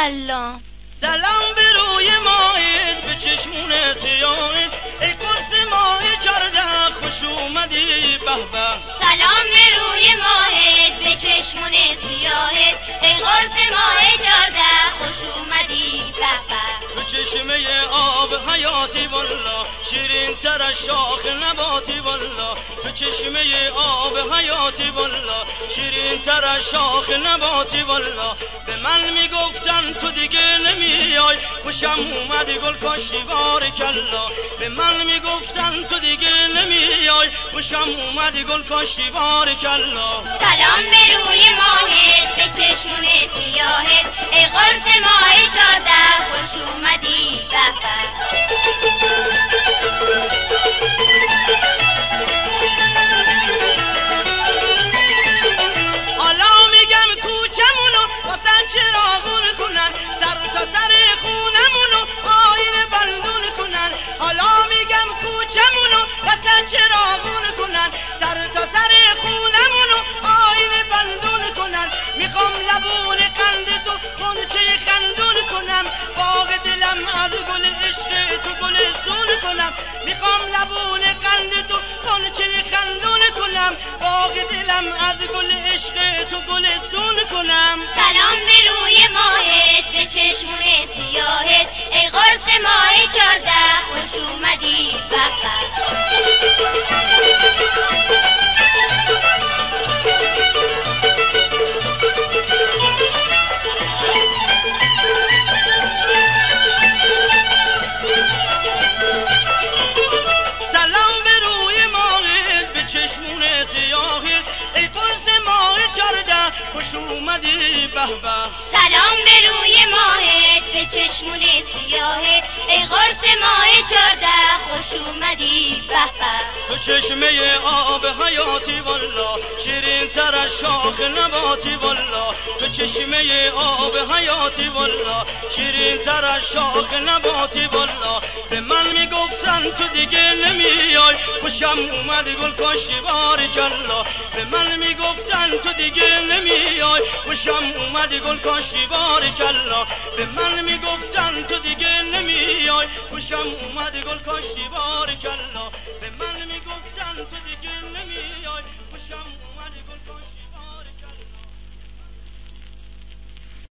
سلام. سلام به روی ماهت، به چشمون سیاهت، ای قرص ماه 14 خوش اومدی به به. سلام به روی ماهت، به چشمون سیاهت، ای قرص ماه 14 خوش اومدی به به. تو چشمه آب حیاتی والا، شیرین تر از شاخ نباتی والا. تو چشمه آب حیاتی والا، شیرین تر از شاخ نباتی والا. به من میگفتن تو دیگه نمیای، خوشم اومد گل کاشتی بارکلا. به من میگفتن تو دیگه نمیای، خوشم اومد گل کاشتی بارکلا. سلام به روی ماهت، به چشمون سیاهت، ای قرص ماه 14 خوش اومدی به به. حالا میگم کوچمونو واسه چراغون کنن، سر تا سر خونمونو آینه بندون کنن. حالا میگم کوچمونو واسه چراغون کنن، سر تا سر خونمونو آینه بندون کنن. میخوام لبون قند تو غنچه خندون کنم، باغ دلم از گل عشق تو گلستون کنم. میخوام لبون قند تو غنچه خندون کنم، باغ دلم از گل عشق تو گلستون کنم. سلام به روی ماهت، به چشمون سیاهت، ای قرص ماه 14 خوش اومدی به به. سلام به روی ماهت، به چشمون سیاهت، ای قرص ماه 14 خوش اومدی به به. سلام به روی ماهت، به چشمون سیاهت، ای قرص ماه 14 خوش اومدی به به. تو چشمه آب حیاتی والا، شیرین تر از شاخ نباتی والا. تو چشمه آب حیاتی والا، شیرین تر از شاخ نباتی والا. به من میگفتن تو دیگه نمیای، خوشم اومد گل کاشتی بارکلا. به من میگفتن تو دیگه نمیای، خوشم اومد گل کاشتی بارکلا. به من میگفتن تو دیگه نمیای، خوشم اومد گل کاشتی بارکلا. به من میگفتن